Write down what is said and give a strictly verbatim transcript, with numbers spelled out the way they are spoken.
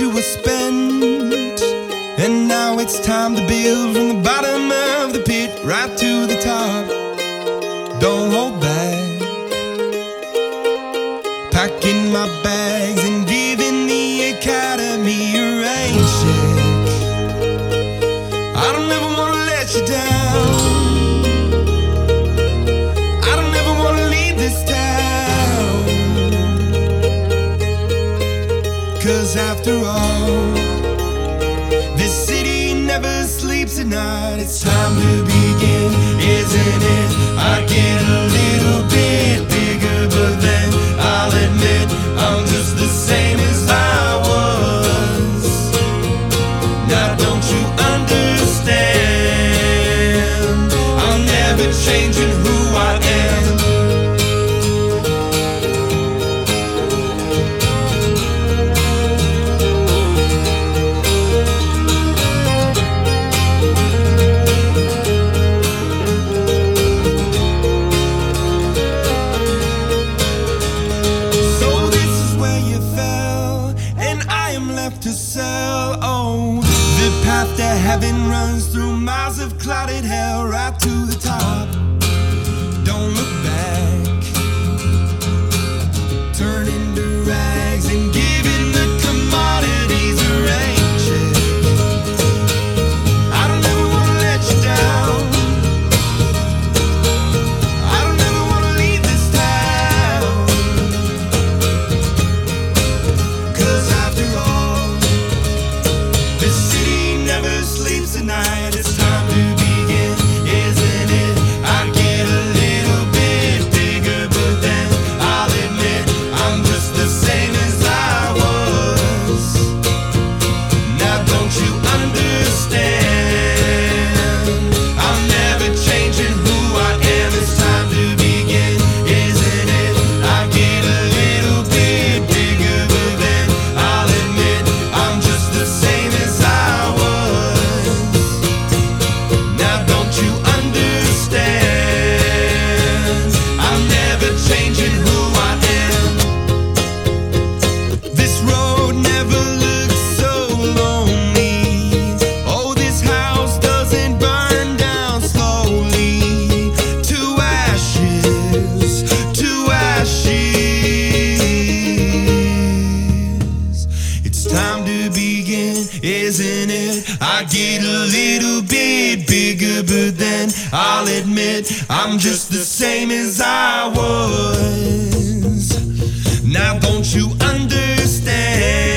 you were spent, and now it's time to build from the bottom of the pit right to the top. Don't hold back. Packing my bags and giving the academy a rain check. I don't ever wanna let you down. I don't ever wanna leave this town. 'Cause after all, this city never sleeps at night. It's time to begin, isn't it? I get a little bit bigger, but then I'll admit I'm just the same as I was. Now don't you understand? I'm never changing who I am. To sell, oh, the path to heaven runs through miles of clouded hell right to the top. Don't look back. Turning to rags and giving the commodities a rain check. I don't ever wanna let you down. I don't ever wanna leave this town. 'Cause after all, this city never sleeps at night. It's time to begin, isn't it? I get a little bit bigger, but then I'll admit I'm just the same as I was. Now don't you understand? I'm never changing who I am. It's time to begin, isn't it? I get a little bit bigger, but then I'll admit I'm just the same as I was. Now don't you understand? I'm never changing who I am. This road never looks so lonely. Oh, this house doesn't burn down slowly. To ashes, to ashes. It's time to begin, isn't it? I get a little bit bigger, but then I'll admit I'm just the same as I was. Now don't you understand?